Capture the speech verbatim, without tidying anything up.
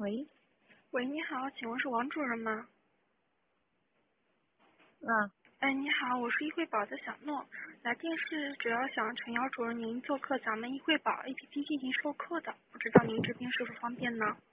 喂， 喂，你好，请问是王主任吗？ 啊， 哎，你好，我是易惠宝的小诺，来电是主要想陈瑶主任您做客咱们易惠宝 A P P 进行授课的，不知道您这边是否方便呢？